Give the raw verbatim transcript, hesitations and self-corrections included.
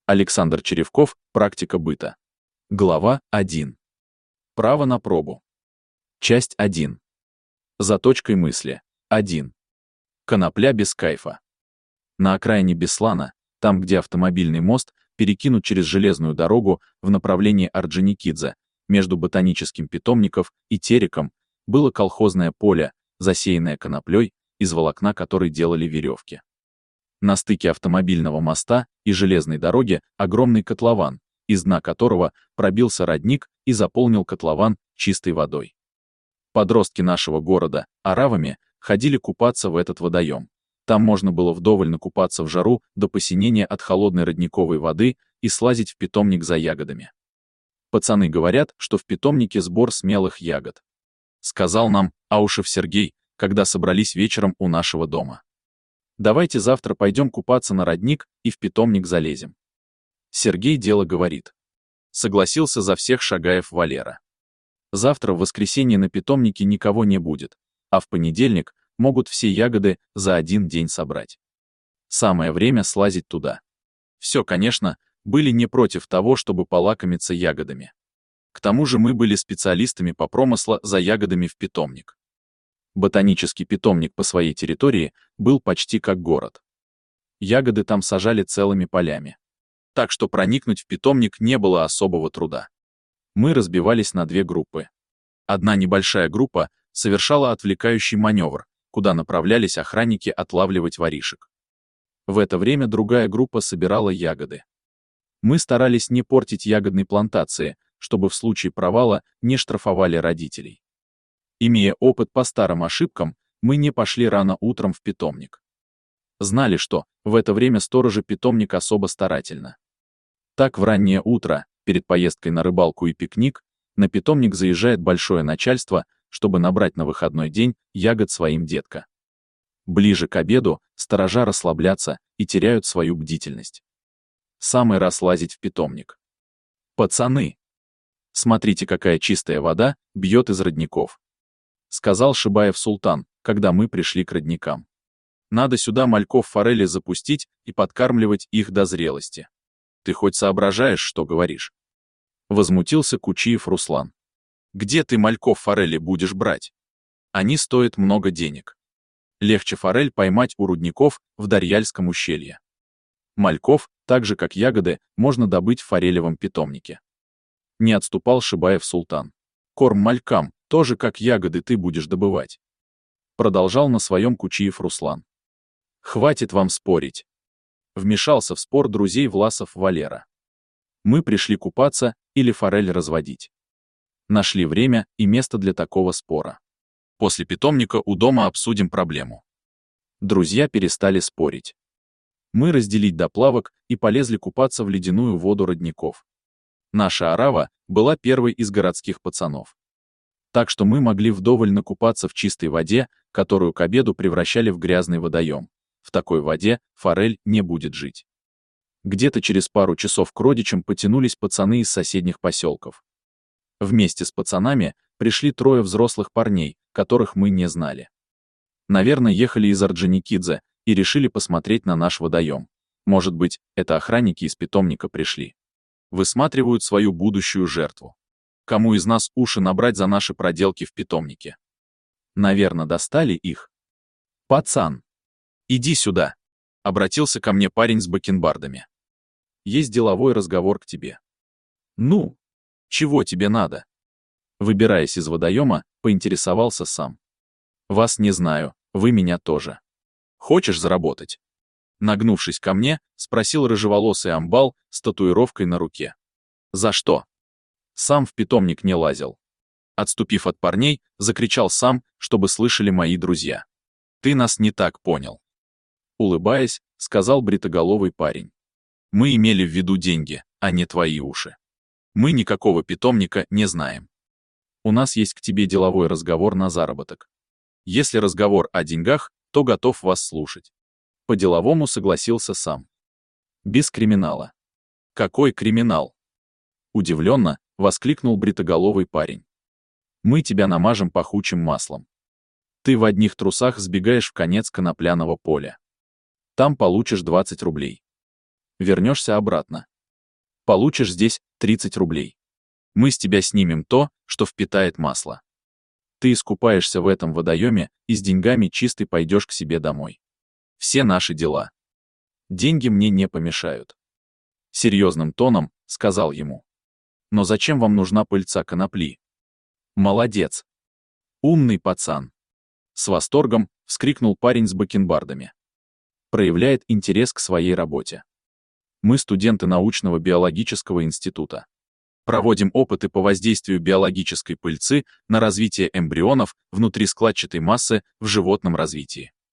Александр Черевков. Практика быта. Глава один. Право на пробу. Часть один. За точкой мысли. один. Конопля без кайфа. На окраине Беслана, там, где автомобильный мост перекинут через железную дорогу в направлении Орджоникидзе, между ботаническим питомником и Тереком, было колхозное поле, засеянное коноплей, из волокна которой делали веревки. На стыке автомобильного моста и железной дороги огромный котлован, из дна которого пробился родник и заполнил котлован чистой водой. Подростки нашего города оравами ходили купаться в этот водоем. Там можно было вдоволь накупаться в жару до посинения от холодной родниковой воды и слазить в питомник за ягодами. Пацаны говорят, что в питомнике сбор смелых ягод. Сказал нам Аушев Сергей, когда собрались вечером у нашего дома. Давайте завтра пойдем купаться на родник и в питомник залезем. Сергей дело говорит. Согласился за всех Шагаев Валера. Завтра в воскресенье на питомнике никого не будет, а в понедельник могут все ягоды за один день собрать. Самое время слазить туда. Все, конечно, были не против того, чтобы полакомиться ягодами. К тому же мы были специалистами по промыслу за ягодами в питомник. Ботанический питомник по своей территории был почти как город. Ягоды там сажали целыми полями. Так что проникнуть в питомник не было особого труда. Мы разбивались на две группы. Одна небольшая группа совершала отвлекающий маневр, куда направлялись охранники отлавливать воришек. В это время другая группа собирала ягоды. Мы старались не портить ягодной плантации, чтобы в случае провала не штрафовали родителей. Имея опыт по старым ошибкам, мы не пошли рано утром в питомник. Знали, что в это время сторожи питомник особо старательно. Так в раннее утро, перед поездкой на рыбалку и пикник, на питомник заезжает большое начальство, чтобы набрать на выходной день ягод своим детка. Ближе к обеду сторожа расслабляться и теряют свою бдительность. Самый раз лазить в питомник. «Пацаны! Смотрите, какая чистая вода бьет из родников», — сказал Шибаев Султан, когда мы пришли к родникам. «Надо сюда мальков форели запустить и подкармливать их до зрелости. Ты хоть соображаешь, что говоришь?» Возмутился Кучиев Руслан. «Где ты мальков форели будешь брать? Они стоят много денег. Легче форель поймать у рудников в Дарьяльском ущелье. Мальков, так же как ягоды, можно добыть в форелевом питомнике». Не отступал Шибаев Султан. «Корм малькам, тоже как ягоды ты будешь добывать». Продолжал на своем Кучиев Руслан. «Хватит вам спорить». Вмешался в спор друзей Власов Валера. Мы пришли купаться или форель разводить. Нашли время и место для такого спора. После питомника у дома обсудим проблему. Друзья перестали спорить. Мы разделить доплавок и полезли купаться в ледяную воду родников. Наша орава была первой из городских пацанов. Так что мы могли вдоволь накупаться в чистой воде, которую к обеду превращали в грязный водоем. В такой воде форель не будет жить. Где-то через пару часов к родичам потянулись пацаны из соседних поселков. Вместе с пацанами пришли трое взрослых парней, которых мы не знали. Наверное, ехали из Орджоникидзе и решили посмотреть на наш водоем. Может быть, это охранники из питомника пришли. Высматривают свою будущую жертву. Кому из нас уши набрать за наши проделки в питомнике? Наверное, достали их. «Пацан, иди сюда», — обратился ко мне парень с бакенбардами. «Есть деловой разговор к тебе». «Ну, чего тебе надо?» Выбираясь из водоема, поинтересовался сам. «Вас не знаю, вы меня тоже. Хочешь заработать?» Нагнувшись ко мне, спросил рыжеволосый амбал с татуировкой на руке. «За что?» Сам в питомник не лазил. Отступив от парней, закричал сам, чтобы слышали мои друзья. «Ты нас не так понял». Улыбаясь, сказал бритоголовый парень. «Мы имели в виду деньги, а не твои уши. Мы никакого питомника не знаем. У нас есть к тебе деловой разговор на заработок. Если разговор о деньгах, то готов вас слушать». По-деловому согласился сам. «Без криминала». «Какой криминал?» Удивленно воскликнул бритоголовый парень. «Мы тебя намажем пахучим маслом. Ты в одних трусах сбегаешь в конец конопляного поля. Там получишь двадцать рублей. Вернешься обратно, Получишь здесь тридцать рублей. Мы с тебя снимем то, что впитает масло. Ты искупаешься в этом водоеме и с деньгами чистой пойдешь к себе домой. Все наши дела. Деньги мне не помешают. Серьезным тоном сказал ему. Но зачем вам нужна пыльца конопли? Молодец. Умный пацан. С восторгом вскрикнул парень с бакенбардами. Проявляет интерес к своей работе. Мы студенты научного биологического института. Проводим опыты по воздействию биологической пыльцы на развитие эмбрионов внутри складчатой массы в животном развитии.